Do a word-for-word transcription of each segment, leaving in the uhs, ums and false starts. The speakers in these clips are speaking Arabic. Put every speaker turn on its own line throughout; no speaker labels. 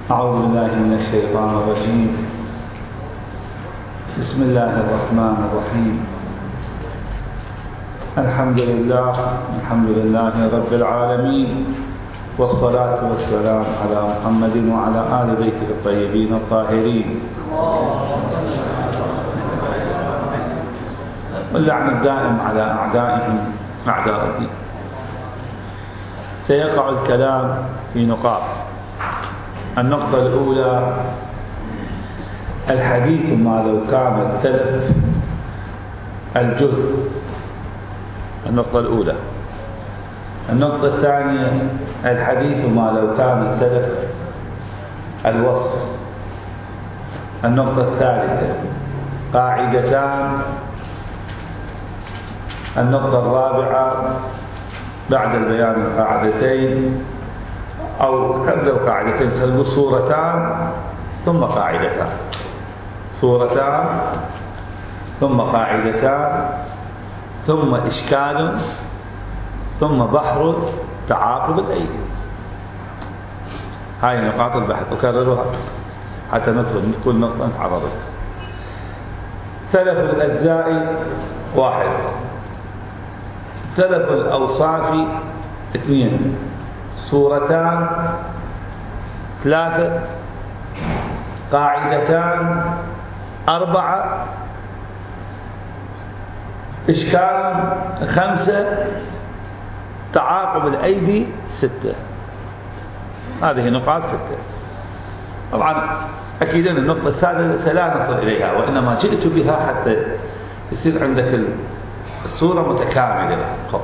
أعوذ بالله من الشيطان الرجيم. بسم الله الرحمن الرحيم. الحمد لله الحمد لله رب العالمين، والصلاة والسلام على محمد وعلى آل بيته الطيبين الطاهرين، واللعن الدائم على أعدائهم أعداء الدين. سيقع الكلام في نقاط. النقطة الأولى: الحديث ما لو كان السلف الجزء. النقطة الأولى. النقطة الثانية: الحديث ما لو كان السلف الوصف. النقطة الثالثة: قاعدتان. النقطة الرابعة: بعد البيان القاعدتين أو قبل القاعدتين سلب صورتان ثم قاعدتان، صورتان ثم قاعدتان ثم إشكال ثم بحر تعاقب الأيدي. هاي نقاط البحث أكررها حتى ندخل كل نقطة نتعرض لها. تلف الأجزاء واحد، تلف الأوصاف اثنين، صورتان ثلاثة، قاعدتان أربعة، إشكال خمسة، تعاقب الأيدي ستة. هذه نقاط ستة. طبعا أكيد أن النقطة السادسة لا نصل إليها، وإنما جئت بها حتى يصير عندك الصورة متكاملة.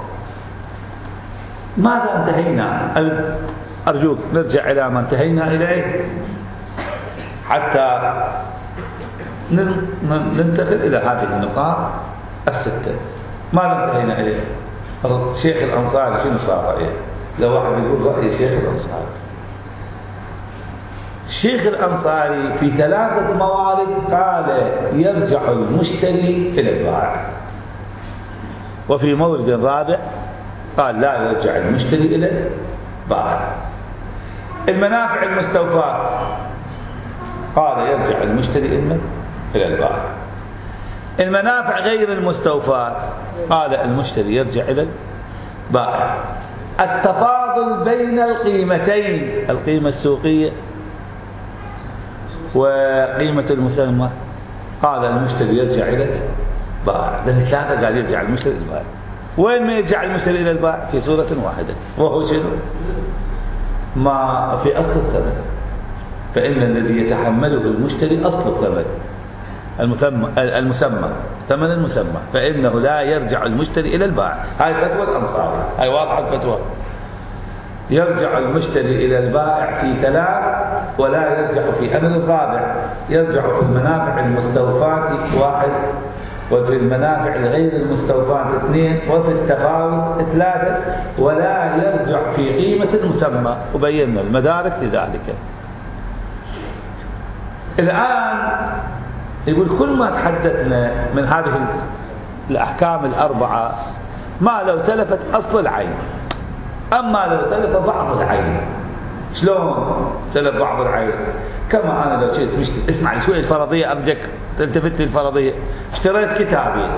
ماذا انتهينا؟ أرجوك نرجع إلى ما انتهينا إليه حتى ننتقل إلى هذه النقاط الستة. ماذا انتهينا إليه؟ شيخ الأنصاري شنو صار رأيه؟ لو واحد يقول رأي شيخ الأنصاري. الشيخ الأنصاري في ثلاثة موارد قال يرجع المشتري إلى البائع، وفي مورد رابع قال لا يرجع المشتري إلى البائع. المنافع المستوفاة قال يرجع المشتري إلى البائع. المنافع غير المستوفاة قال المشتري يرجع إلى البائع. التفاضل بين القيمتين، القيمة السوقية وقيمة المسمى، قال المشتري يرجع إلى البائع. لأن ثلاثة قال يرجع المشتري إلى البائع. وين ما يرجع المشتري إلى البائع؟ في صورة واحدة، وهو شنو؟ ما في أصل الثمن. فإن الذي يتحمله المشتري أصل الثمن المسمى، ثمن المسمى، فإنه لا يرجع المشتري إلى البائع. هاي فتوى الأنصاري، هاي واضحة الفتوى. يرجع المشتري إلى البائع في ثلاث، ولا يرجع في أمر الرابع. يرجع في المنافع المستوفاة واحد، وفي المنافع غير المستوفاة اثنين، وفي التفاوت ثلاثة، ولا يرجع في قيمة المسمى، وبينا المدارك لذلك. الآن يقول كل ما تحدثنا من هذه الأحكام الأربعة ما لو تلفت أصل العين، أما لو تلف بعض العين. شلون تلف بعض العين؟ كما أنا لو جيت مشتري، اسمع شوية الفرضية أرجك تلتفت للفرضية. اشتريت كتابين،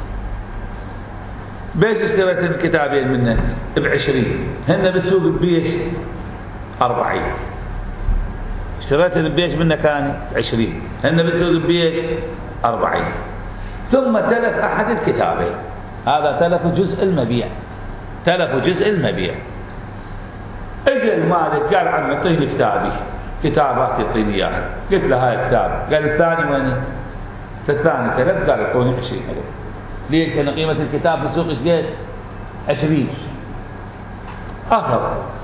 بيش اشتريت الكتابين منك؟ بعشرين، هن بالسوق ببيش أربعين. اشتريت البيش منك أنا عشرين، هن بالسوق ببيش أربعين. ثم تلف أحد الكتابين، هذا تلف جزء المبيع، تلف جزء المبيع. اجى المالك قال عم اعطيني كتابي، كتابات يعطيني اياها. قلت له هاي كتاب. قال الثاني وين؟ الثاني تلف. قال اعطوني عشرين ألف. ليش؟ لأن قيمة الكتاب في السوق ايش قد؟ عشرين. أخذ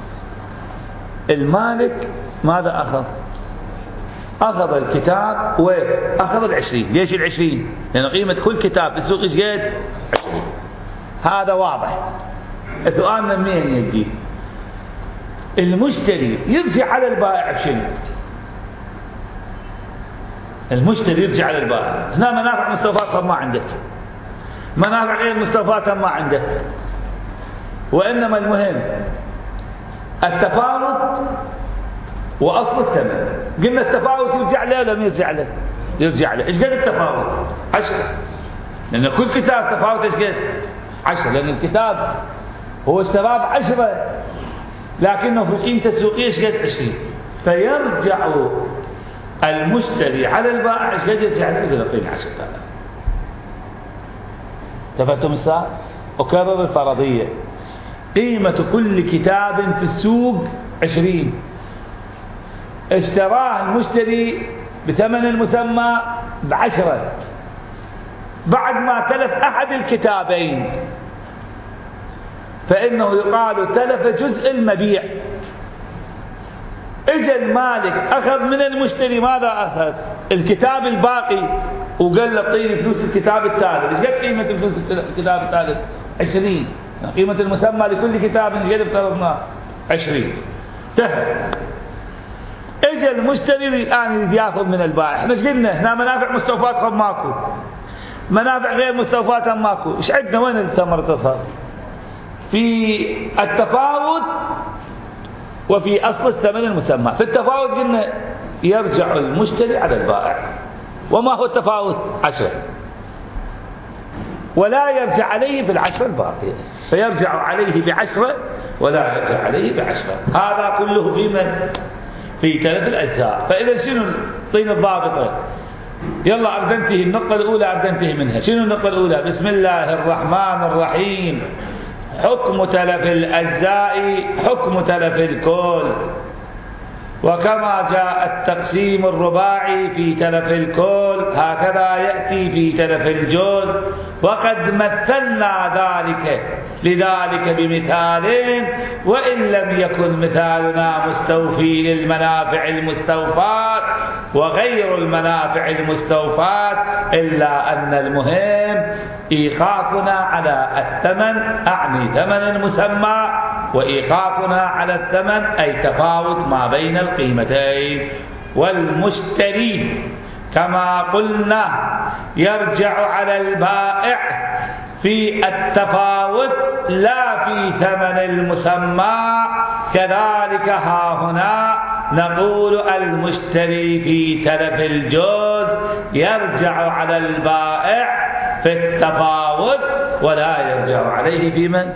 المالك ماذا أخذ؟ أخذ الكتاب وأخذ العشرين. ليش العشرين؟ لأن قيمة كل كتاب في السوق ايش قد؟ عشرين. هذا واضح. السؤال من مين يجي؟ المشتري يرجع على البائع بشنو؟ المشتري يرجع على البائع. هنا منافع مستوفاة ما عندك، منافع غير مستوفاة ما عندك، وإنما المهم التفاوت وأصل الثمن. قلنا التفاوت يرجع له ولا ما يرجع له؟ يرجع له. إيش قد التفاوت؟ عشرة. لأن كل كتاب تفاوت إيش قد؟ عشرة. لأن الكتاب هو اشتراه بعشرة لكنه في القيمة السوقية إيش قد؟ عشرين. فيرجع المشتري على البائع إيش قد؟ يرجع له إلى قيمة عشرة آلاف. تفهمتم السؤال؟ أكرر الفرضية. قيمة كل كتاب في السوق عشرين، اشتراه المشتري بثمن المسمى بعشرة، بعد ما تلف أحد الكتابين فإنه يقال تلف جزء المبيع. اجى المالك أخذ من المشتري ماذا أخذ؟ الكتاب الباقي وقال له اعطيني فلوس الكتاب الثالث. ايش قد قيمة فلوس الكتاب الثالث؟ عشرين. قيمة المسمى لكل كتاب ايش قد افترضناه؟ عشرين. انتهى. اجى المشتري الآن يريد ياخذ من البائع. احنا ايش قلنا؟ هنا منافع مستوفاة خب ماكو، منافع غير مستوفاة ماكو. ايش عندنا؟ وين الثمرة تظهر؟ في التفاوت وفي أصل الثمن المسمى. في التفاوت قلنا يرجع المشتري على البائع. وما هو التفاوت؟ عشرة، ولا يرجع عليه في العشرة الباقية، فيرجع عليه بعشرة ولا يرجع عليه بعشرة. هذا كله في من؟ في ثلاث الأجزاء. فإذا شنو طين الضابطة؟ يلا أريد أنتهي النقطة الأولى، أريد أنتهي منها. شنو النقطة الأولى؟ بسم الله الرحمن الرحيم. حكم تلف الأجزاء حكم تلف الكل. وكما جاء التقسيم الرباعي في تلف الكل هكذا يأتي في تلف الجزء. وقد مثلنا ذلك لذلك بمثال، وإن لم يكن مثالنا مستوفي للمنافع المستوفاة وغير المنافع المستوفاة، إلا أن المهم إيقافنا على الثمن، أعني ثمن المسمى، وإيقافنا على الثمن أي تفاوت ما بين القيمتين. والمشتري كما قلنا يرجع على البائع في التفاوت لا في ثمن المسمى. كذلك ها هنا نقول المشتري في تلف الجزء يرجع على البائع في التفاوت ولا يرجع عليه في من؟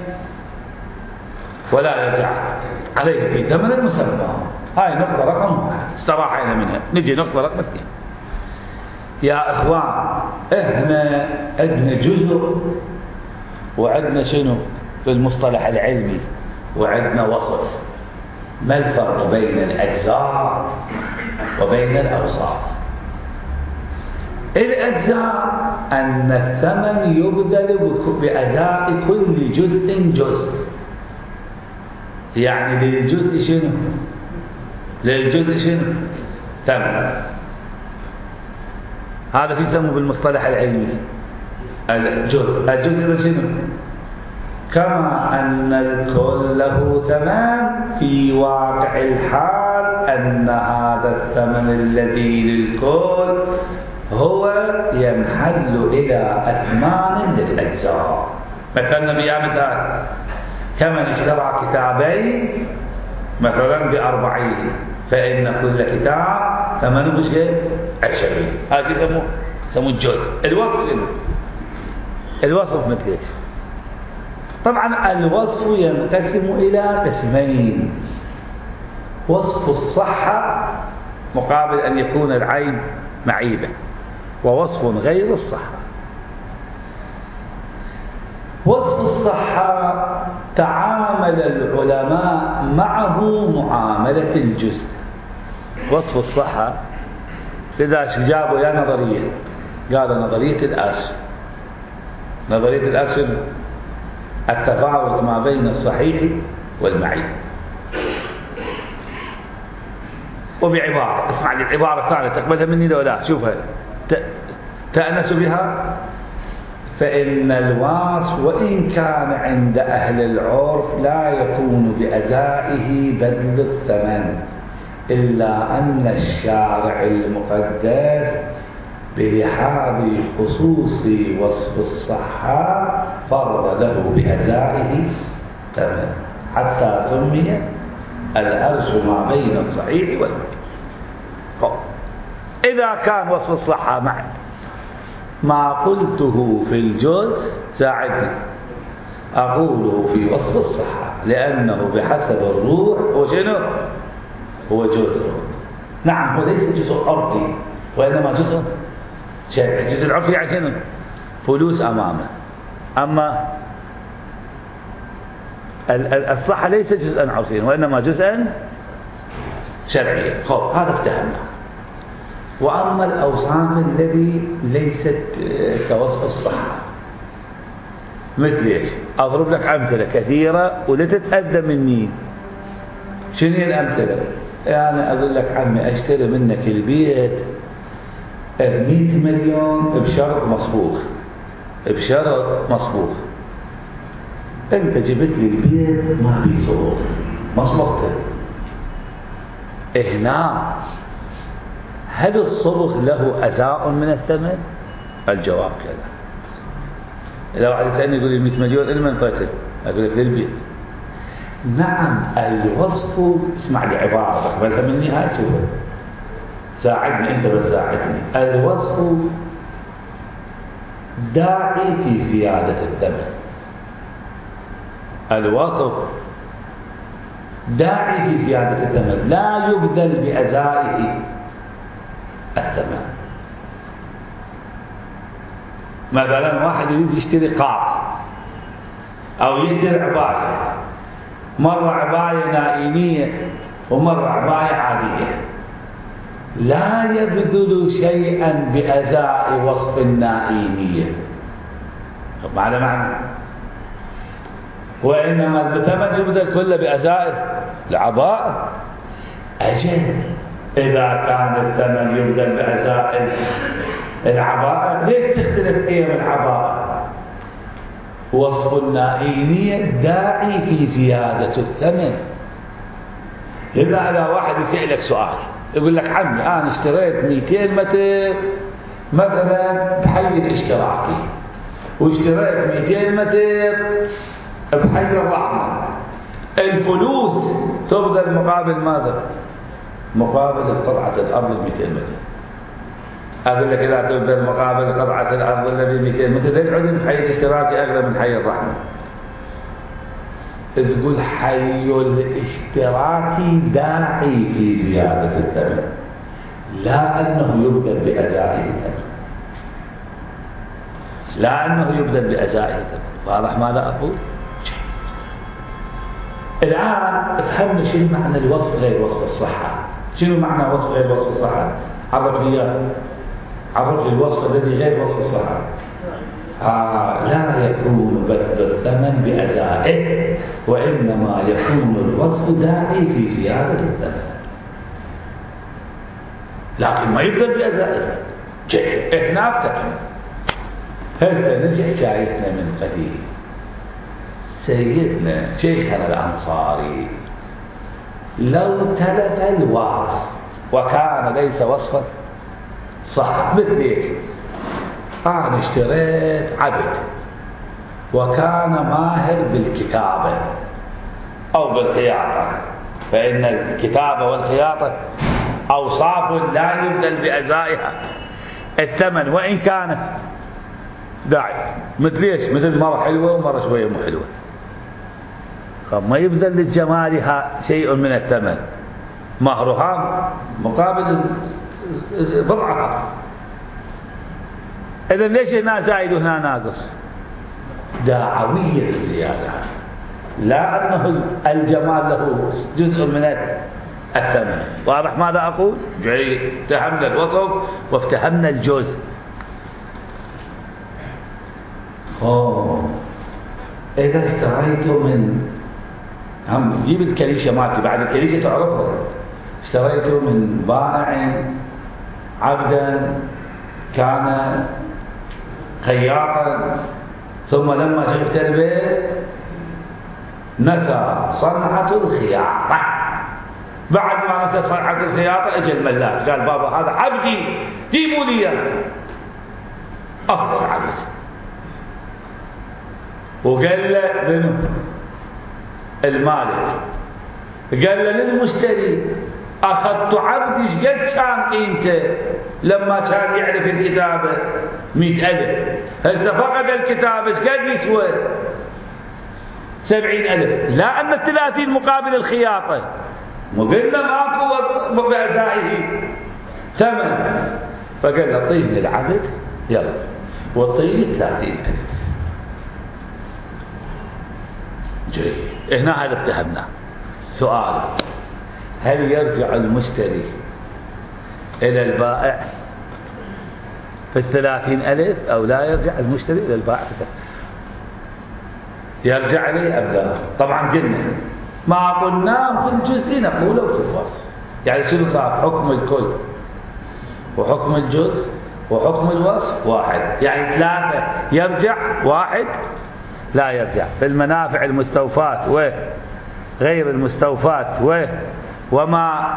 ولا يرجع عليه في ثمن المسمى. هاي نقطة رقم واحد استراحينا منها. نجي نقطة رقم اثنين. يا إخوان، إحنا عندنا جزء وعندنا شنو في المصطلح العلمي، وعندنا وصف. ما الفرق بين الأجزاء وبين الأوصاف؟ الأجزاء أن الثمن يبدل بأداء كل جزء جزء. يعني للجزء شنو؟ للجزء شنو؟ ثمن. هذا في يسموه بالمصطلح العلمي الجزء. الجزء شنو؟ كما أن الكل له ثمن، في واقع الحال أن هذا الثمن الذي للكل هو ينحل إلى أثمان للأجزاء. مثلا بيا مثال، كمن اشترى كتابين مثلا بأربعين، فإن كل كتاب ثمنه مش عشرين. هذا يسموه يسموه الجزء. الوصف الوصف مثل ايش؟ طبعا الوصف ينقسم إلى قسمين: وصف الصحة مقابل أن يكون العين معيبة، ووصف غير الصحة. وصف الصحة تعامل العلماء معه معاملة الجزء. وصف الصحة إذا جابوا يا نظرية، قالوا نظرية الأرش. نظرية الأرش التفاوت ما بين الصحيح والمعيب. وبعبارة، اسمع لي العبارة الثانية تقبلها مني لو لا؟ شوفها تأنس بها. فإن الواصف وإن كان عند أهل العرف لا يكون بأزائه بذل الثمن، إلا أن الشارع المقدس بلحاظ خصوص وصف الصحة فرض له بأزائه ثمن، حتى سمي الأرج ما بين الصحيح والضعيف. إذا كان وصف الصحة معي ما قلته في الجزء ساعدني أقوله في وصف الصحة، لأنه بحسب الروح وشنو هو جزء. نعم هو ليس جزء عرفي وإنما جزء شرعي. الجزء العرفي يعني شنو؟ فلوس أمامه. أما الصحة ليس جزءا عرفيا وإنما جزءا شرعيا. خب هذا افتهمنا. وأما الأوصاف الذي ليست كوصف الصحة مثل ايش؟ أضرب لك أمثلة كثيرة ولتتأذى مني. شنو هي الأمثلة؟ يعني أقول لك عمي أشتري منك البيت مئة مليون بشرط مصبوغ، بشرط مصبوغ. أنت جبت لي البيت ما في صبغ، ما صبغته. هنا هل الصبغ له أزاء من الثمن؟ الجواب كذا. إذا واحد يسألني يقول لي مئة مليون إلى من طيته؟ أقول لك للبيت. نعم الوصف، اسمع لي عبارة بس من النهاية شوفها، ساعدني أنت بس ساعدني. الوصف داعي في زيادة الثمن. الوصف داعي في زيادة الثمن، لا يبذل بأزائه الثمن. مثلا واحد يريد يشتري قاط أو يشتري عباية، مرة عباية نائينية ومرة عباية عادية، لا يبذل شيئا بأزاء وصف النائينية. معنى معنى وإنما الثمن يبذل كله بأزاء العباء. أجل إذا كان الثمن يبذل بأزاء العباء ليش تختلف قيم العباء؟ وصف النائينية داعي في زيادة الثمن. إذا إذا واحد يسألك سؤال يقول لك عمي أنا اشتريت مئتين متر مثلا بحي الاشتراكي واشتريت مئتين متر بحي الرحمة، الفلوس تبذل مقابل ماذا؟ مقابل قطعة الأرض ب مئتين متر. أقول لك إذا تبذل مقابل قطعة الأرض الذي مئتين متر ليش عندي بحي الاشتراكي أغلى من حي الرحمة؟ تقول حي الاشتراكي داعي في زيادة الثمن، لا أنه يبذل بأزائه الثمن، لا أنه يبذل بأزائه الثمن. واضح ماذا أقول؟ الآن افهمنا شنو معنى الوصف غير وصف الصحة. شنو معنى وصف غير وصف الصحة؟ عرف لي إياه. عرف لي الوصف الذي غير وصف الصحة. آه لا يكون بذل الثمن بأزائه وإنما يكون الوصف داعي في زيادة الثمن، لكن ما يبذل بأزائه. جيد، احنا افتكرنا هسه نجي حكايتنا من قديم. سيدنا شيخنا الأنصاري لو تلف الوصف وكان ليس وصفا صح، مثل ايش؟ أنا اشتريت عبد وكان ماهر بالكتابة أو بالخياطة، فإن الكتابة والخياطة أوصاف لا يبذل بأزائها الثمن وإن كانت داعي. مثل ايش؟ مثل مرة حلوة ومرة شوية مو حلوة، ما يبذل لجمالها شيء من الثمن، مهرها مقابل بضعها. إذا ليش هنا زائد وهنا ناقص؟ داعوية الزيادة، لا أنه الجمال له جزء من الثمن. واضح ماذا أقول؟ جيد، افتهمنا الوصف وافتهمنا الجزء. أوه. إذا اشتريت من هم جيب الكليشة مالتي، بعد الكليشة تعرفها، اشتريت من بائع عبدا كان خياطا، ثم لما جبت البيت نسى صنعة الخياطة. بعد ما نسى صنعة الخياطة اجى الملاك قال بابا هذا عبدي جيبوا لي اياه. أفضل عبد، وقال له منو؟ المالك قال له للمشتري أخذت عبد ايش قد كان قيمته لما كان يعرف الكتابة مئة ألف، هسه فقد الكتابة ايش قد يسوى سبعين ألف، لا أن الثلاثين مقابل الخياطة، وقلنا ماكو بأزائه ثمن، فقال له طيني العبد يلا وطيني ثلاثين ألف. جيد، هنا هذا افتهمنا. سؤال: هل يرجع المشتري إلى البائع في الثلاثين ألف أو لا يرجع المشتري إلى البائع في الثلاثين؟ يرجع لي أم لا؟ طبعا قلنا ما قلناه في الجزء نقوله في الفصل. يعني شنو صار؟ حكم الكل وحكم الجزء وحكم الوصف واحد، يعني ثلاثة يرجع، واحد لا يرجع. في المنافع المستوفاة وغير المستوفاة و وما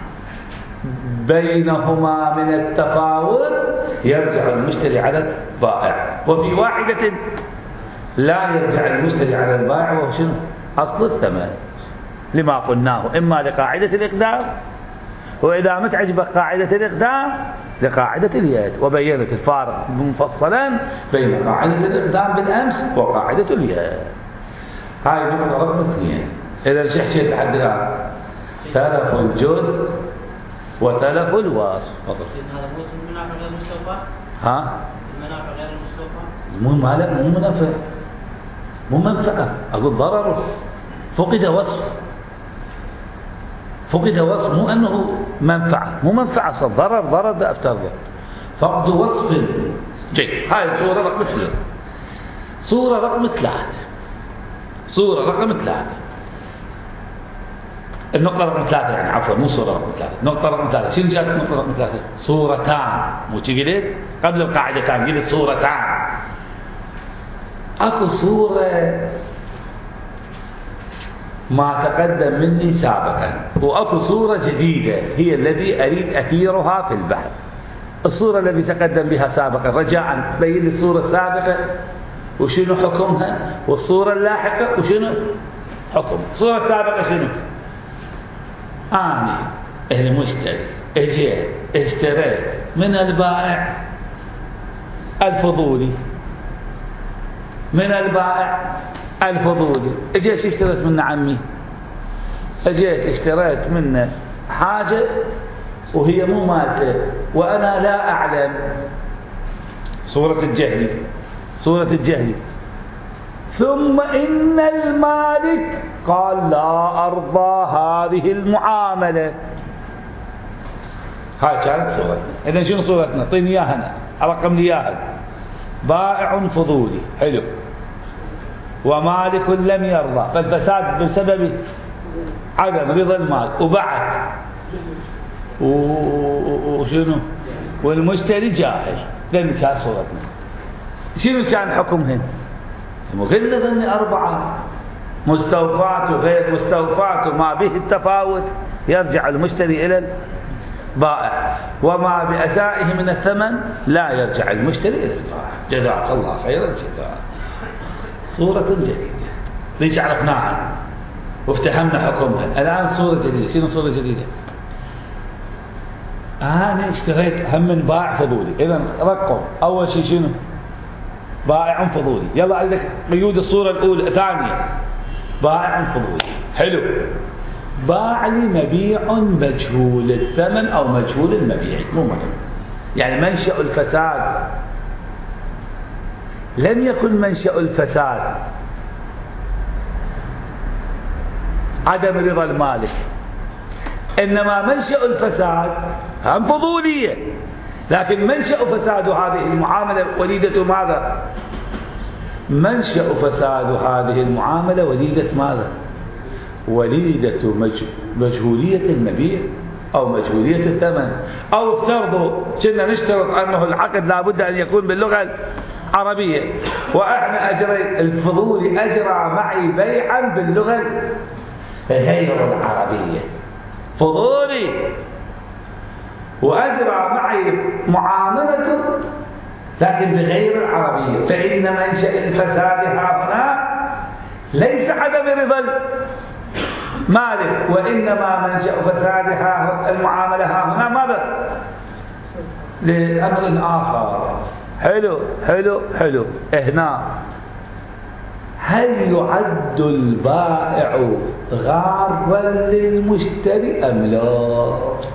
بينهما من التفاوت يرجع المشتري على البائع، وفي واحدة لا يرجع المشتري على البائع، وهو شنو؟ أصل الثمن، لما قلناه إما لقاعدة الإقدام، وإذا ما تعجبك قاعدة الإقدام لقاعدة اليد، وبينت الفارق مفصلا بين قاعدة الإقدام بالأمس وقاعدة اليد. هاي نقطة رقم اثنين. إذا شحشت لحد الآن تلف الجزء وتلف الوصف. تفضل.
هذا مو المنافع غير المستوفى؟
ها؟
المنافع غير المستوفى؟
مو مالك، مو منافع، مو منفعة، أقول ضرر، فقد وصف، فقد وصف، مو أنه منفعة، مو منفعة صد ضرر، ضرر ده أفترض فقد وصف. جيد، هاي صورة رقم اثنين. صورة رقم ثلاثة، صورة رقم ثلاثة، النقطة رقم ثلاثة يعني عفوا مو صورة رقم ثلاثة، نقطة رقم ثلاثة. شنو جاءت النقطة رقم ثلاثة؟ صورتان، مو قلت قبل القاعدتان قلت صورتان. اكو صورة ما تقدم مني سابقا، واكو صورة جديدة هي الذي اريد اثيرها في البحث. الصورة التي تقدم بها سابقا رجاء بين لي الصورة السابقة وشنو حكمها، والصورة اللاحقة وشنو حكم. الصورة السابقة شنو؟ أنا المشتري اجيت اشتريت من البائع الفضولي، من البائع الفضولي اجيت اشتريت من عمي، اجيت اشتريت منه حاجة وهي مو مالته وأنا لا أعلم. صورة الجهل، صورة الجهل. ثم إن المالك قال لا أرضى هذه المعاملة. هاي كانت صورتنا. إذا شنو صورتنا؟ طيني إياها أنا، أرقم لي إياها. بائع فضولي، حلو، ومالك لم يرضى، فالفساد بسبب عدم رضا المال، وبعد وشنو؟ والمشتري جاهل. لأن كانت صورتنا. شنو كان حكمهن؟ قلنا ضمن أربعة: مستوفات وغير مستوفات، وما به التفاوت يرجع المشتري إلى البائع، وما بأسائه من الثمن لا يرجع المشتري إلى البائع. جزاك الله خير الجزاء. صورة جديدة ليش عرفناها وافتهمنا حكمها. الآن صورة جديدة. شنو صورة جديدة؟ أنا اشتريت هم من بائع فضولي. إذا رقم أول شيء شنو؟ بائع فضولي. يلا عندك قيود الصورة الأولى ثانية. بائع فضولي، حلو. باع لي مبيع مجهول الثمن أو مجهول المبيع، مو مهم. يعني منشأ الفساد لم يكن منشأ الفساد عدم رضا المالك، إنما منشأ الفساد هم فضولية، لكن منشأ فساد هذه المعاملة وليدة ماذا؟ منشأ فساد هذه المعاملة وليدة ماذا؟ وليدة مجهولية المبيع أو مجهولية الثمن. أو افترضوا كنا نشترط أنه العقد لابد أن يكون باللغة العربية، وإحنا أجري الفضولي أجرى معي بيعا باللغة غير العربية، فضولي وأجرى معي معاملة لكن بغير العربية، فإن منشأ الفساد هنا ليس عدم رضا مالك وإنما منشأ فسادها المعاملة ها هنا ماذا؟ لأمر آخر. حلو حلو حلو. هنا هل يعد البائع غارا للمشتري أم لا؟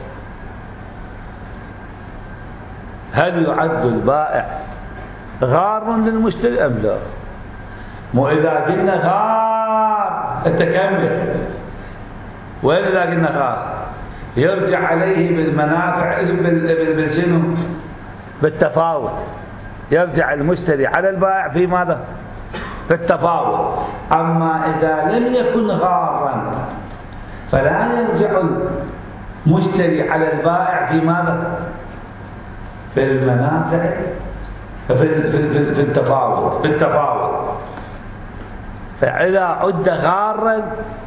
هل يعد البائع غار للمشتري أم لا؟ مو إذا قلنا غار التكمل، وإذا قلنا غار يرجع عليه بالمنافع بالشنو؟ بالتفاوت. يرجع المشتري على البائع في ماذا؟ في التفاوت. أما إذا لم يكن غارا فلا يرجع المشتري على البائع في ماذا؟ في المنافع، في, في, في, في التفاوت، في التفاوت. فإذا عد غارا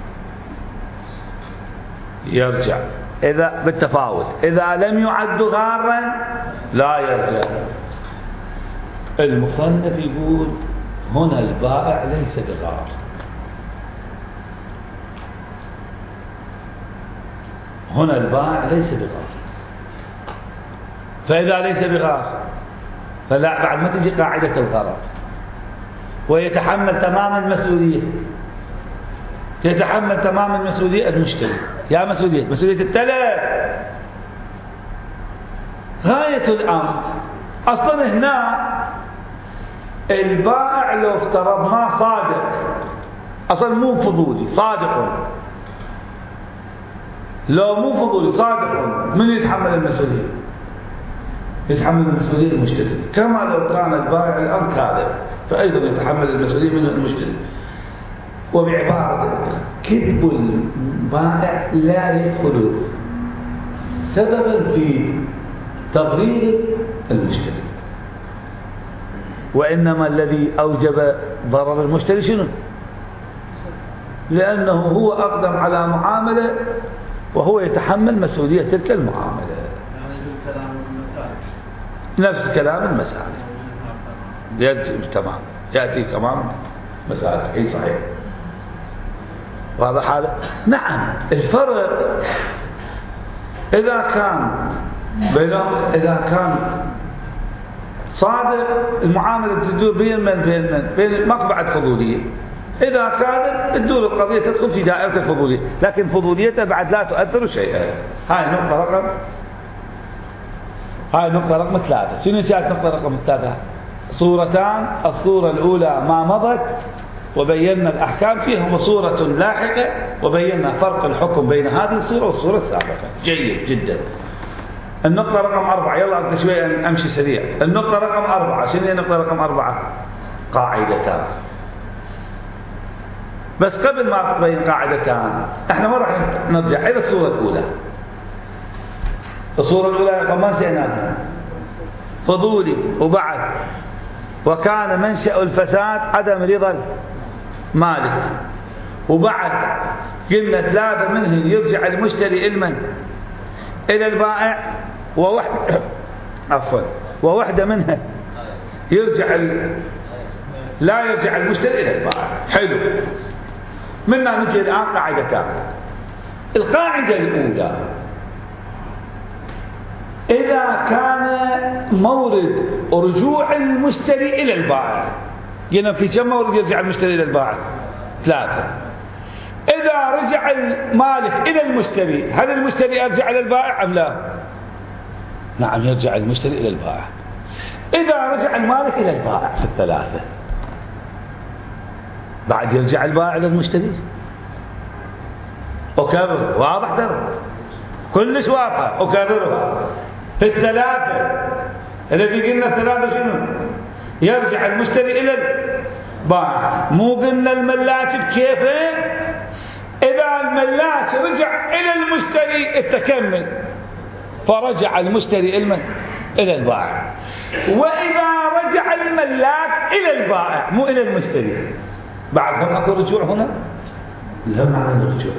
يرجع إذا بالتفاوت، إذا لم يعد غارا لا يرجع. المصنف يقول هنا البائع ليس بغار، هنا البائع ليس بغار. فإذا ليس بغار فلا، بعد ما تجي قاعدة الغرر ويتحمل تمام المسؤولية، يتحمل تمام المسؤولية المشتري. يا مسؤولية مسؤولية التلف. غاية الأمر أصلا هنا البائع لو افترضناه صادق، أصلا مو فضولي، صادق. لو مو فضولي صادق، من يتحمل المسؤولية؟ يتحمل المسؤولية المشتري. كما لو كان البائع الآن كاذب فأيضا يتحمل المسؤولية من المشتري. وبعبارة كذب البائع لا يدخل سببا في تضرير المشتري، وإنما الذي أوجب ضرر المشتري شنو؟ لأنه هو أقدم على معاملة وهو يتحمل مسؤولية تلك المعاملة. نفس كلام المسالك يأتي تمام، يأتي كمان مسالك. أي صحيح. واضح هذا؟ نعم. الفرق إذا كان إذا كان صادق المعاملة تدور بين من بين من بين مقبعة فضولية. إذا كاذب تدور القضية تدخل في دائرة الفضولية، لكن فضوليتها بعد لا تؤثر شيئا. هاي نقطة رقم هاي نقطة رقم ثلاثة. شنو كانت نقطة رقم ثلاثة؟ صورتان. الصورة الأولى ما مضت وبينا الأحكام فيها، وصورة لاحقة وبينا فرق الحكم بين هذه الصورة والصورة السابقة. جيد جدا. النقطة رقم أربعة، يلا أنت شوية أمشي سريع. النقطة رقم أربعة، شنو هي النقطة رقم أربعة؟ قاعدتان. بس قبل ما تبين قاعدتان احنا ما راح نرجع إلى الصورة الأولى. الصورة الأولى ما نسيناها، فضولي وبعد، وكان منشأ الفساد عدم رضا مالك، وبعد قلنا ثلاثة منهم يرجع المشتري المن إلى البائع، وواحدة عفوا وواحدة منها يرجع ال... لا يرجع المشتري إلى البائع. حلو. منا نجي الآن قاعدتان. القاعدة الأولى، إذا كان مورد رجوع المشتري إلى البائع، قلنا في كم مورد يرجع المشتري إلى البائع؟ ثلاثة. إذا رجع المالك إلى المشتري، هل المشتري يرجع إلى البائع أم لا؟ نعم، يرجع المشتري إلى البائع. إذا رجع المالك إلى البائع في الثلاثة، بعد يرجع البائع إلى المشتري. أكرر، واضح ترى؟ كلش واضح. أكررها في الثلاثة. الذي قلنا الثلاثة شنو؟ يرجع المشتري إلى البائع. مو قلنا الملاك بكيفه؟ إذا الملاك رجع إلى المشتري التكمل، فرجع المشتري المن إلى البائع. وإذا رجع الملاك إلى البائع مو إلى المشتري، بعد هم أكو رجوع هنا؟ لا معنى الرجوع.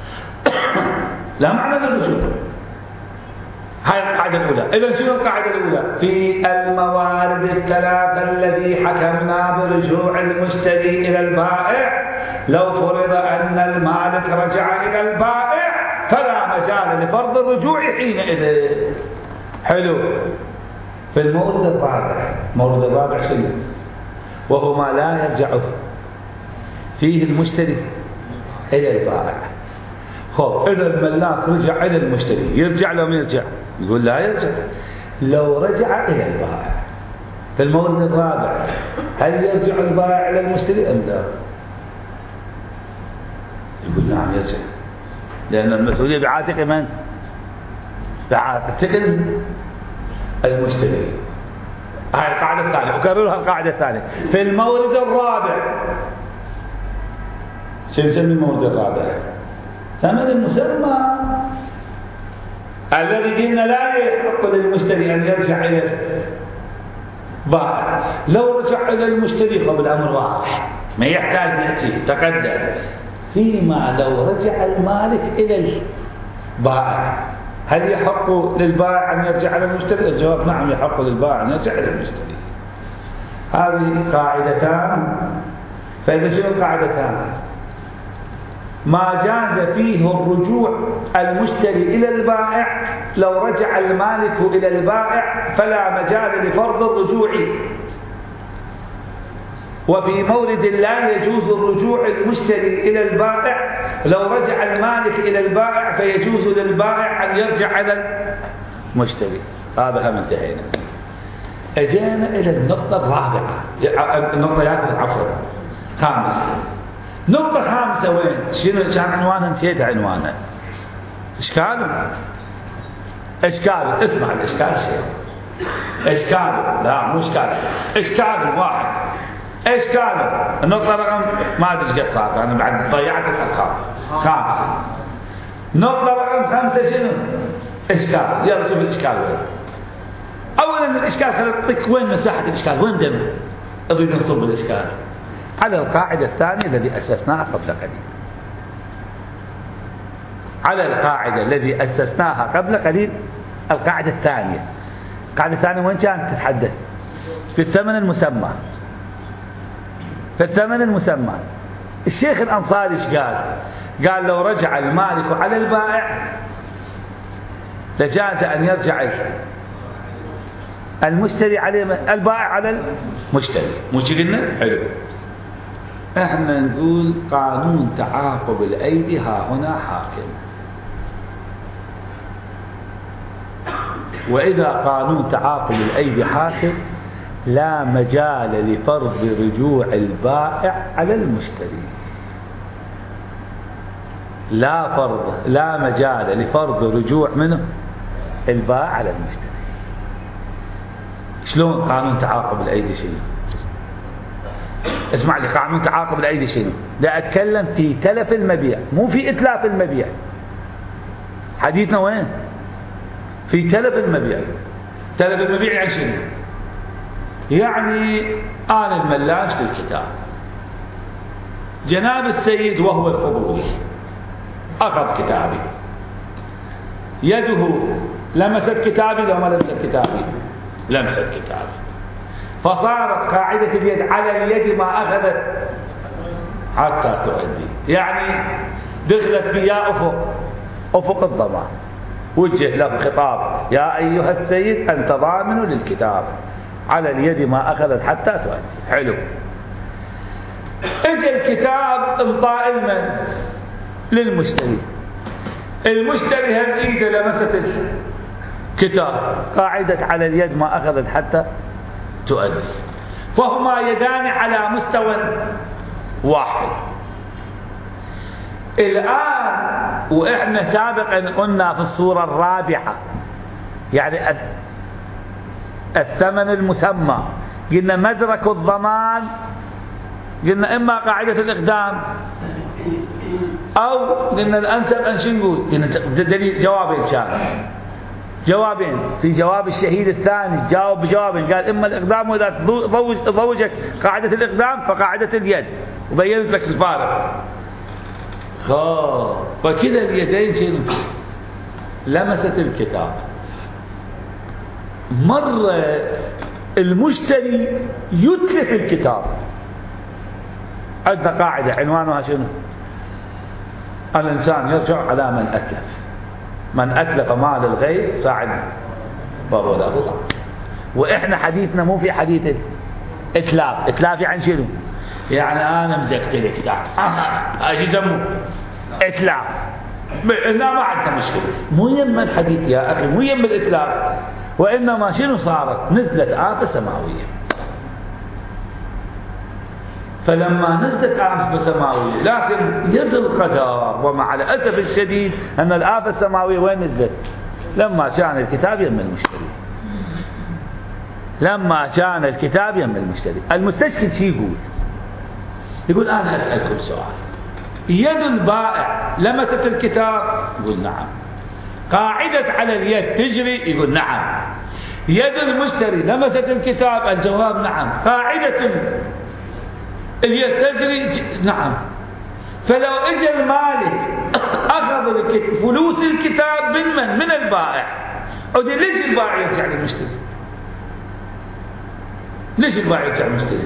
لا معنى الرجوع. هاي القاعدة الأولى. إذا شنو القاعدة الأولى؟ في الموارد الثلاثة الذي حكمنا برجوع المشتري إلى البائع، لو فرض أن المالك رجع إلى البائع فلا مجال لفرض الرجوع حينئذ. حلو. في المورد الرابع، مورد الرابع شنو؟ وهو ما لا يرجع فيه المشتري إلى البائع. خب إذا الملاك رجع إلى المشتري يرجع لو ما يرجع؟ يقول لا يرجع. لو رجع إلى البائع في المورد الرابع هل يرجع البائع إلى المشتري أم لا؟ يقول نعم يرجع، لأن المسؤولية بعاتق من؟ بعاتق المشتري. هاي القاعدة الثانية، أكررها القاعدة الثانية. في المورد الرابع شو نسمي المورد الرابع؟ ثمن المسمى الذي قلنا لا يحق للمشتري أن يرجع إلى البائع. لو رجع إلى المشتري قبل أمر واضح ما يحتاج نحكي تقدم. فيما لو رجع المالك إلى البائع هل يحق للبائع أن يرجع إلى المشتري؟ الجواب نعم يحق للبائع أن يرجع إلى المشتري. هذه قاعدتان. فإذا شنو القاعدتان؟ ما جاز فيه الرجوع المشتري إلى البائع لو رجع المالك إلى البائع فلا مجال لفرض الرجوع. وفي مورد لا يجوز الرجوع المشتري إلى البائع لو رجع المالك إلى البائع فيجوز للبائع أن يرجع إلى المشتري. هذا هم انتهينا. أجينا إلى النقطة الرابعة، النقطة يعني عفوا خامسة. نقطة خامسة وين؟ شنو كان عنوانها؟ نسيت عنوانها. إشكال؟ إشكال. اسمع الإشكال شيء. إشكال لا مو إشكال. إشكال واحد. إشكال النقطة رقم ما أدري إيش قد صار، أنا بعد ضيعت الأرقام. خامسة. نقطة رقم خمسة شنو؟ إشكال. يلا شوف الإشكال وين. أولاً الإشكال خلينا نعطيك وين مساحة الإشكال، وين دم أريد نصب الإشكال. على القاعدة الثانية الذي أسسناها قبل قليل. على القاعدة الذي أسسناها قبل قليل القاعدة الثانية. القاعدة الثانية وين كانت تتحدث؟ في الثمن المسمى. في الثمن المسمى الشيخ الأنصاري ايش قال؟ قال لو رجع المالك على البائع لجاز أن يرجع المشتري على البائع على المشتري. مو قلنا؟ حلو. احنا نقول قانون تعاقب الأيدي ها هنا حاكم. وإذا قانون تعاقب الأيدي حاكم لا مجال لفرض رجوع البائع على المشتري. لا فرض لا مجال لفرض رجوع منه البائع على المشتري. شلون قانون تعاقب الأيدي شنو؟ اسمع لي، قانون تعاقب الأيدي شنو؟ لا أتكلم في تلف المبيع مو في إتلاف المبيع. حديثنا وين؟ في تلف المبيع. تلف المبيع يعني شنو؟ يعني أنا الملاك للكتاب، جناب السيد وهو الفضولي أخذ كتابي، يده لمست كتابي لو ما لمست كتابي لمست كتابي، فصارت قاعدة اليد على اليد ما أخذت حتى تؤدي. يعني دخلت في يا أفق أفق الضمان، وجه له خطاب يا أيها السيد أنت ضامن للكتاب، على اليد ما أخذت حتى تؤدي. حلو. اجى الكتاب انطاء المن للمشتري، المشتري هم ايده لمست الكتاب، قاعدة على اليد ما أخذت حتى تؤدي، فهما يدان على مستوى واحد. الآن وإحنا سابقا قلنا في الصورة الرابعة يعني الثمن المسمى قلنا مدرك الضمان، قلنا إما قاعدة الإقدام أو قلنا الأنسب أن شو نقول؟ قلنا دليل جوابين كان جوابين. في جواب الشهيد الثاني جاوب بجوابين، قال إما الإقدام، وإذا ضوجك قاعدة الإقدام فقاعدة اليد، وبينت لك الفارق. خاص فكذا اليدين شنو؟ لمست الكتاب. مرة المشتري يتلف الكتاب، عندنا قاعدة عنوانها شنو؟ الإنسان يرجع على من أتلف، من أتلف مال الغير ساعدنا فهو له ضامن. وإحنا حديثنا مو في حديث إتلاف. إتلاف يعني شنو؟ يعني أنا مزكت لك أجي زمو إتلاف، لا ما عندنا مشكلة، مو يم الحديث يا أخي، مو يم الإتلاف، وإنما شنو صارت؟ نزلت آفة سماوية. فلما نزلت آفة سماوية، لكن يد القدر ومع الأسف الشديد أن الآفة السماوية وين نزلت؟ لما كان الكتاب يم المشتري. لما كان الكتاب يم المشتري. المستشكل شي يقول؟ يقول أنا أسألكم سؤال، يد البائع لمست الكتاب؟ يقول نعم. قاعدة على اليد تجري؟ يقول نعم. يد المشتري لمست الكتاب؟ الجواب نعم. قاعدة اليد تجري؟ نعم. فلو اجى المالك اخذ فلوس الكتاب من من؟ من البائع. ودي ليش البائع يرجع للمشتري؟ ليش البائع يرجع للمشتري؟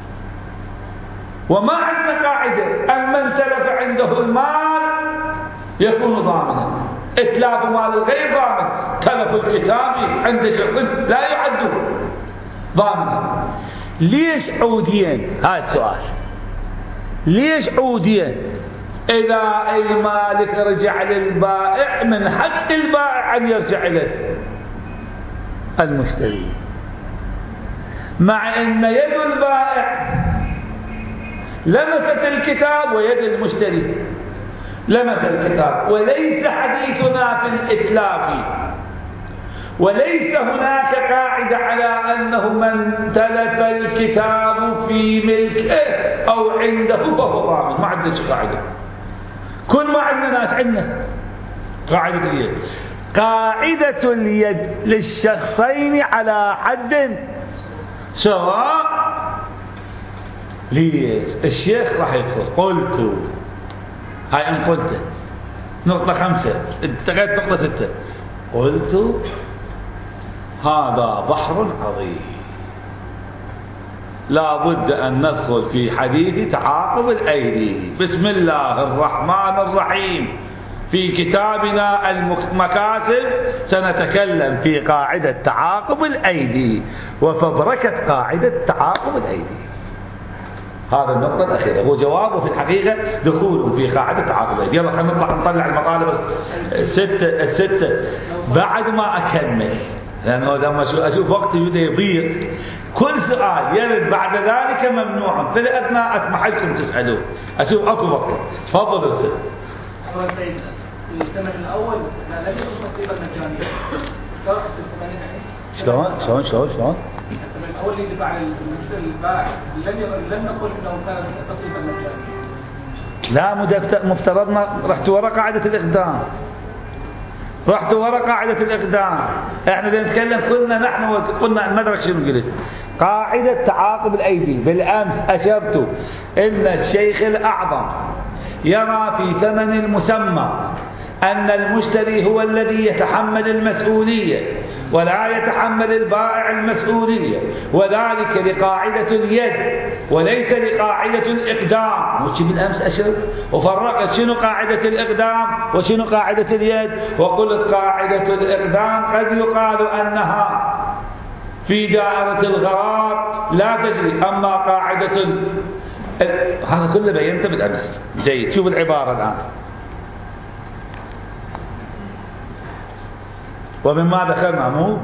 وما عندنا قاعدة أن من تلف عنده المال يكون ضامنا. إتلاف مال الغير ضامن، تلف الكتاب عند شخص لا يعد ضامنا. ليش عودين؟ هذا السؤال. ليش عودين؟ إذا المالك رجع للبائع من حق البائع أن يرجع إليه المشتري، مع أن يد البائع لمست الكتاب ويد المشتري لمس الكتاب. وليس حديثنا في الإتلاف، وليس هناك قاعدة على أنه من تلف الكتاب في ملكه أو عنده فهو ضامن. ما عندنا قاعدة. كل ما عندنا ناس عندنا قاعدة اليد. قاعدة اليد للشخصين على حد سواء. ليش؟ الشيخ راح يدخل. قلت هاي أن قلت نقطة خمسة، انتقيت نقطة ستة. قلت هذا بحر عظيم، لا بد أن ندخل في حديث تعاقب الأيدي. بسم الله الرحمن الرحيم. في كتابنا المكاسب سنتكلم في قاعدة تعاقب الأيدي وفبركة قاعدة تعاقب الأيدي. هذا النقطة الأخيرة هو جوابه في الحقيقة دخول في قاعدة تعاقب الأيدي. يلا خلينا نطلع نطلع المطالب الستة الستة بعد ما أكمل، لأنه لما أشوف وقتي يبدأ يضيق. كل سؤال يرد بعد ذلك ممنوع، في الأثناء أسمح لكم تسألوا. أشوف أكو وقت. تفضل أستاذ.
أول سيد الثمن الأول لم يكن تصديقا مجانيا.
شلون شلون شلون شلون؟
الثمن الأول اللي دفع المشتري للبائع لم لم نقل إنه كان تصديقا مجانيا.
لا، مفترضنا رحت ورا قاعدة الإقدام. رحت ورا قاعدة الإقدام. احنا بدنا نتكلم كلنا نحن وقلنا المدرك شنو قلت؟ قاعدة تعاقب الأيدي. بالأمس أشرت إن الشيخ الأعظم يرى في ثمن المسمى أن المشتري هو الذي يتحمل المسؤولية ولا يتحمل البائع المسؤولية، وذلك لقاعدة اليد وليس لقاعدة الإقدام. وش بالأمس أشرت وفرقت شنو قاعدة الإقدام وشنو قاعدة اليد، وقلت قاعدة الإقدام قد يقال أنها في دائرة الغراب لا تجري، أما قاعدة ال... هذا كله بينته بالأمس. جيد، شوف العبارة الآن. ومما ذكرنا مو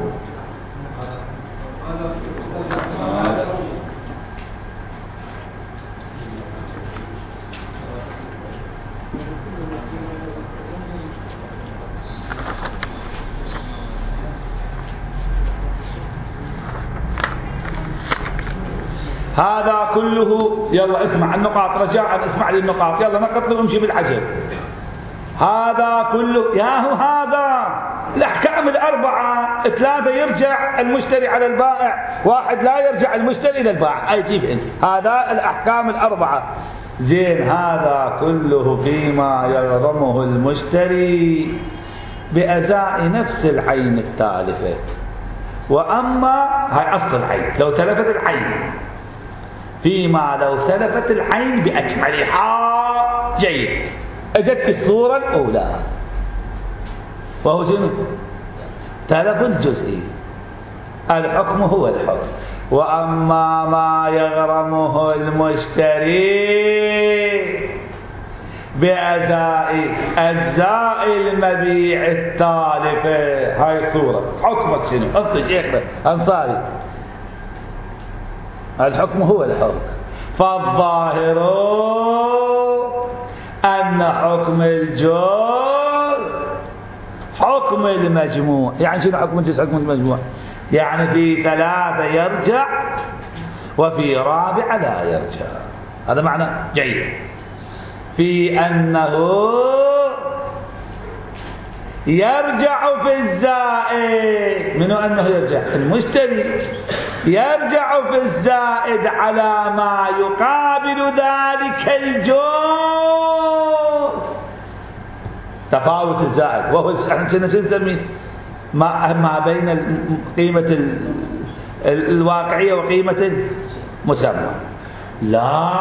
هذا كله. يلا اسمع النقاط رجاء، اسمع لي النقاط. يلا نقط وامشي بالعجل. هذا كله ياهو هذا الأحكام الأربعة. ثلاثة يرجع المشتري على البائع، واحد لا يرجع المشتري إلى البائع. أي جيب انت هذا الأحكام الأربعة. زين، هذا كله فيما يغرمه المشتري بأزاء نفس العين التالفة. وأما هاي أصل العين، لو تلفت العين فيما لو تلفت العين بأكملها. جيد، أجت الصورة الأولى وهو شنو؟ تلف الجزئي. الحكم هو الحكم. وأما ما يغرمه المشتري بأزاء أجزاء المبيع التالفة، هاي الصورة حكمك شنو؟ أنت شيخنا أنصاري، الحكم هو الحكم. فالظاهر أن حكم الجزء حكم المجموع. يعني شنو حكم الجزء حكم المجموع؟ يعني في ثلاثة يرجع وفي رابعة لا يرجع. هذا معنى جيد. في أنه يرجع في الزائد. منو أنه يرجع؟ المشتري يرجع في الزائد على ما يقابل ذلك الجزء. تفاوت الزائد وهو احنا نسميه ما ما بين قيمة الواقعية وقيمة المسمى. لا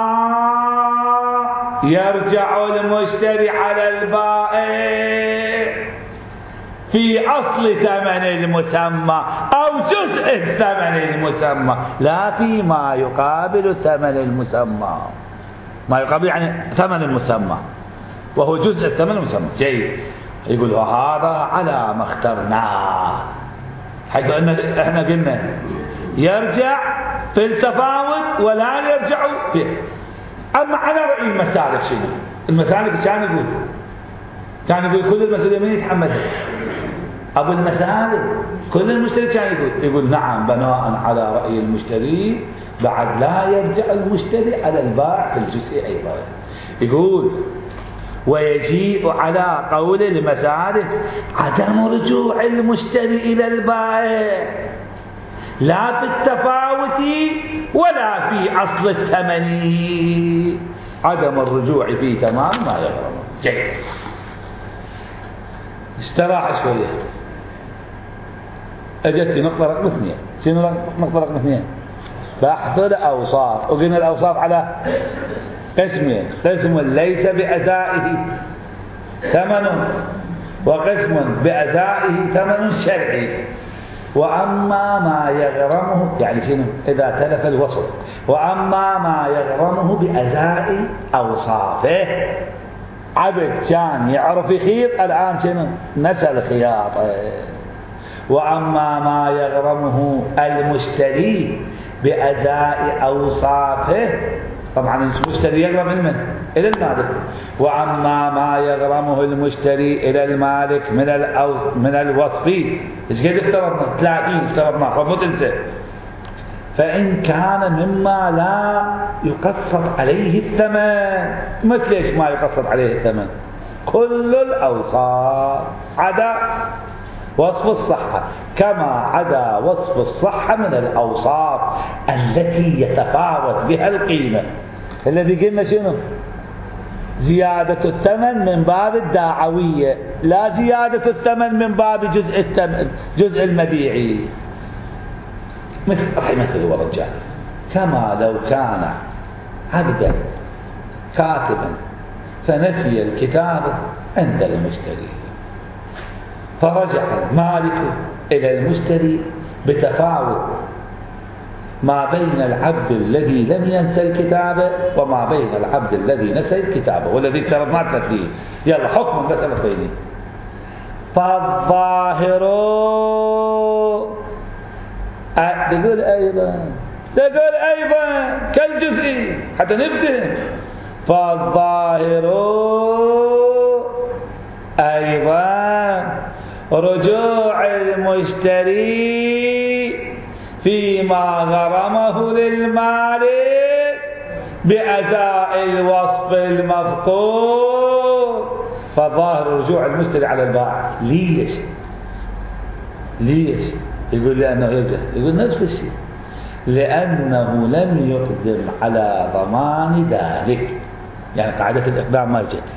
يرجع المشتري على البائع في أصل ثمن المسمى أو جزء الثمن المسمى، لا فيما يقابل ثمن المسمى. ما يقابل يعني ثمن المسمى وهو جزء الثمن المسمى. جيد. يقول هذا على ما اخترناه، حيث أن احنا قلنا يرجع في التفاوت ولا يرجع فيه. أما على رأي المسالك شنو؟ المسالك كان يقول كان يقول كل المسؤولية من يتحملها؟ أبو المسالك كل المشتري كان يقول يقول نعم، بناء على رأي المشتري بعد لا يرجع المشتري على البائع في الجزء أيضا. يقول ويجيء على قول المسالك عدم رجوع المشتري إلى البائع لا في التفاوت ولا في أصل الثمن، عدم الرجوع في تمام ما يغرم. جيد. استراح شوية. أجت نقطة رقم اثنين. شنو نقطة رقم اثنين؟ بحث الأوصاف. وقلنا الأوصاف على قسمين: قسم ليس بأزائه ثمن، وقسم بأزائه ثمن شرعي. وأما ما يغرمه يعني شنو؟ إذا تلف الوصف. وأما ما يغرمه بأزاء أوصافه. عبد كان يعرف يخيط، الآن شنو؟ نسى الخياطة. وأما ما يغرمه المشتري بأزاء أوصافه، طبعا المشتري يغرم من إلى المالك. وأما ما يغرمه المشتري إلى المالك من الأو... من الوصف، ايش قد افترضنا؟ ثلاثين افترضنا، فمو تنسى. فإن كان مما لا يقصد عليه الثمن، مثل ايش ما يقصد عليه الثمن؟ كل الأوصاف عدا وصف الصحة، كما عدا وصف الصحة من الأوصاف التي يتفاوت بها القيمة. الذي قلنا شنو؟ زيادة الثمن من باب الداعوية، لا زيادة الثمن من باب جزء الثمن جزء المبيعي. مثل راح يمثل هو رجال، كما لو كان عبدا كاتبا فنسي الكتابة عند المشتري، فرجع المالك إلى المشتري بتفاوت ما بين العبد الذي لم ينسى الكتابة وما بين العبد الذي نسى الكتابة والذي افترضنا تثليث. يلا حكم المسألة بيني. فالظاهر تقول أيضا تقول أيضا كالجزء حتى نبدأ. فالظاهر أيضا رجوع المشتري فيما غرمه للمالك بأزاء الوصف المذكور. فظاهر رجوع المشتري على البائع. ليش؟ ليش؟ يقول لأنه يرجع، يقول نفس الشيء، لأنه لم يقدم على ضمان ذلك. يعني قاعدة الإقدام ما جت،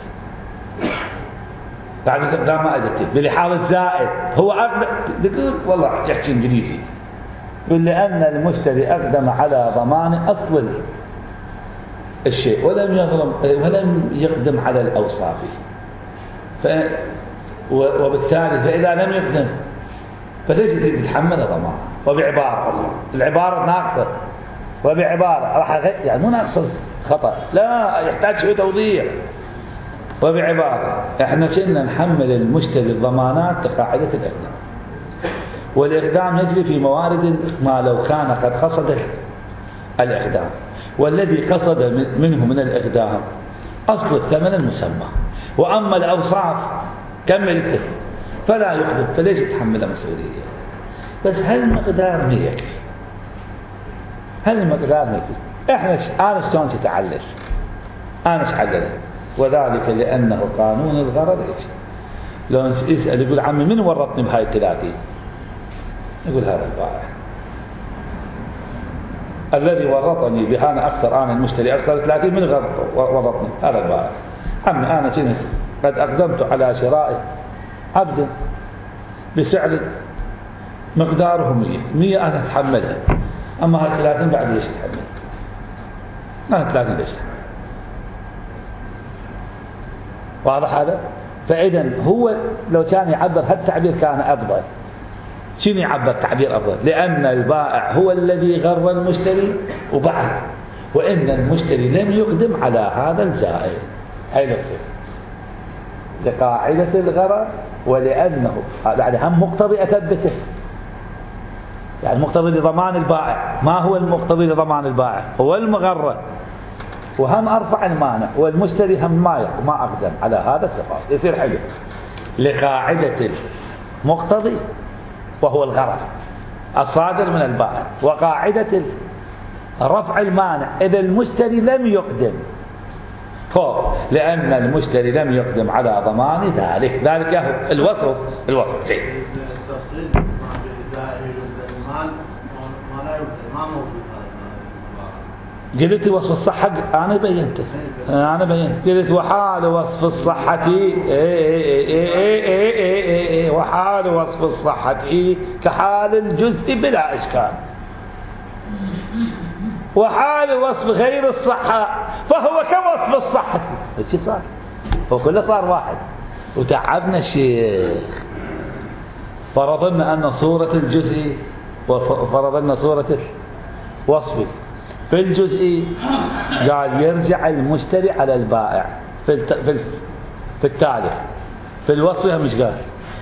قاعدة الإقدام ما جت بلحاظ الزائد. هو أقدم، يقول والله يحكي إنجليزي، يقول لأن المشتري أقدم على ضمان أصل الشيء ولم يظلم ولم يقدم على الأوصاف، ف وبالتالي فإذا لم يقدم فليش يتحمل ضمان؟ وبعبارة العبارة ناقصة، وبعبارة راح يعني مو ناقصة خطأ، لا يحتاج شوية توضيح. وبعبارة احنا كنا نحمل المشتري الضمانات كقاعدة الإقدام، والإقدام يجري في موارد ما لو كان قد قصد الإقدام، والذي قصد منه من الإقدام أصل الثمن المسمى، وأما الأوصاف كملته فلا يقدم، فليش يتحمل مسؤولية؟ بس هل المقدار ما يكفي؟ هل المقدار ما يكفي؟ احنا انا شلون تتعلل؟ انا ايش علل؟ وذلك لأنه قانون الغرض ايش؟ لو يسأل يقول عمي من ورطني بهاي الثلاثين؟ يقول هذا البائع الذي ورطني بهذا أكثر، أنا المشتري أكثر ثلاثين من ورطني هذا البائع. عمي أنا كنت قد أقدمت على شراء عبد بسعر مقداره مية مية أنا أتحملها، أما هاي ثلاثين بعد ليش أتحمل؟ أنا ثلاثين ليش أتحمل؟ واضح هذا؟ فإذا هو لو كان يعبر هالتعبير كان أفضل. شنو يعبر تعبير أفضل؟ لأن البائع هو الذي غر المشتري وبعد، وإن المشتري لم يقدم على هذا الزائد. هاي الفكرة لقاعدة الغرر، ولأنه يعني هم مقتضي أثبته، يعني مقتضي لضمان البائع. ما هو المقتضي لضمان البائع؟ هو المغرر، وهم أرفع المانع، والمشتري هم ما ما أقدم على هذا التفاوض، يصير حلو لقاعدة المقتضي وهو الغرر الصادر من البائع، وقاعدة رفع المانع إذا المشتري لم يقدم، فوق لأن المشتري لم يقدم على ضمان ذلك. ذلك الوصف الوصف شيء قلت وصف الصحة أنا بينته أنا بينت قلت وحال وصف الصحة إيه إيه إيه إيه إيه إيه وحال وصف الصحة كحال الجزء بلا إشكال، وحال وصف غير الصحة فهو كوصف الصحة. ايش صار؟ هو كله صار واحد. وتعبنا الشيخ، فرضنا أن صورة الجزء وفرضنا صورة الوصف. في الجزء قال يرجع المشتري على البائع في الت... في, الت... في التالف. في الوصف مش قال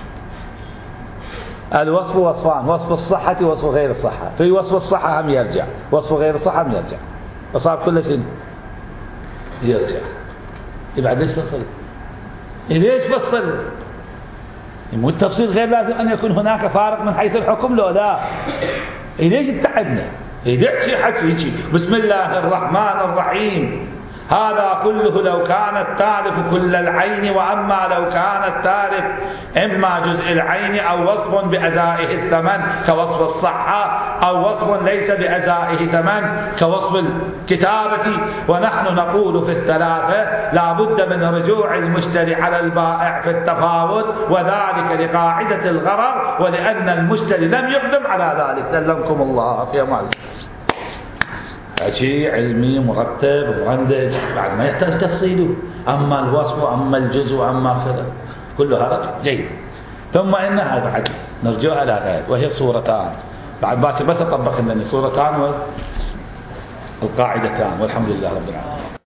الوصف وصفان، وصف الصحة ووصف غير الصحة. في وصف الصحة هم يرجع، وصف غير الصحة هم يرجع، وصار كل شيء يرجع. يبقى ليش تفصل؟ ليش فصل؟ مو التفصيل غير لازم أن يكون هناك فارق من حيث الحكم لو لا. ليش تعبنا؟ يدعي حكي بسم الله الرحمن الرحيم. هذا كله لو كان التالف كل العين، وأما لو كان التالف إما جزء العين أو وصف بأزائه الثمن كوصف الصحة، أو وصف ليس بأزائه ثمن كوصف الكتابة. ونحن نقول في الثلاثة لا بد من رجوع المشتري على البائع في التفاوض، وذلك لقاعدة الغرر، ولأن المشتري لم يقدم على ذلك. سلمكم الله في أمان. شيء علمي مرتب ومهندس بعد ما يحتاج تفصيله، أما الوصف أما الجزء أما كذا كل هذا جيد. ثم إنها بعد نرجع على غاية وهي صورتان، بعد بس أطبق لنا صورتان والقاعدتان، والحمد لله رب العالمين.